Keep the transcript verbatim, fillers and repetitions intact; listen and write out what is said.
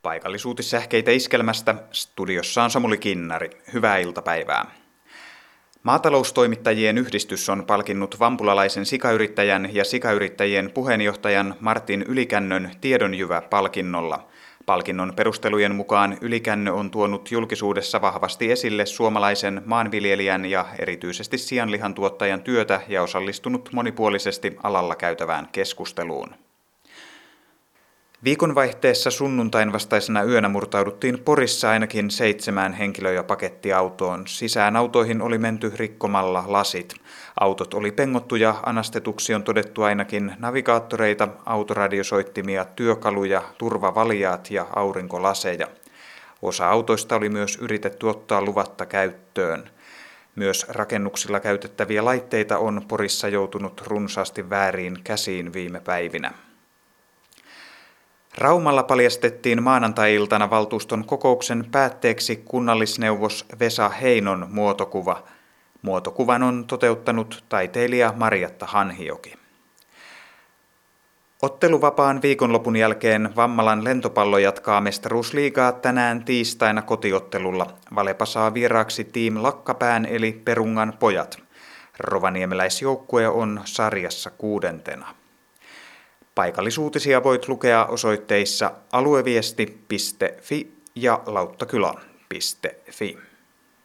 Paikallisuutissähkeitä Iskelmästä, studiossa on Samuli Kinnari. Hyvää iltapäivää. Maataloustoimittajien yhdistys on palkinnut vampulalaisen sikayrittäjän ja sikayrittäjien puheenjohtajan Martin Ylikännön Tiedonjyvä-palkinnolla. Palkinnon perustelujen mukaan Ylikännö on tuonut julkisuudessa vahvasti esille suomalaisen maanviljelijän ja erityisesti sianlihan tuottajan työtä ja osallistunut monipuolisesti alalla käytävään keskusteluun. Viikonvaihteessa sunnuntain vastaisena yönä murtauduttiin Porissa ainakin seitsemään henkilö- ja pakettiautoon. Sisään autoihin oli menty rikkomalla lasit. Autot oli pengottu ja anastetuksi on todettu ainakin navigaattoreita, autoradiosoittimia, työkaluja, turvavaljaat ja aurinkolaseja. Osa autoista oli myös yritetty ottaa luvatta käyttöön. Myös rakennuksilla käytettäviä laitteita on Porissa joutunut runsaasti vääriin käsiin viime päivinä. Raumalla paljastettiin maanantai-iltana valtuuston kokouksen päätteeksi kunnallisneuvos Vesa Heinon muotokuva. Muotokuvan on toteuttanut taiteilija Marjatta Hanhijoki. Otteluvapaan viikonlopun jälkeen Vammalan lentopallo jatkaa mestaruusliigaa tänään tiistaina kotiottelulla. Valepa saa vieraaksi Team Lakkapään eli Perungan pojat. Rovaniemeläisjoukkue on sarjassa kuudentena. Paikallisuutisia voit lukea osoitteissa alueviesti piste fi ja lauttakylä piste fi.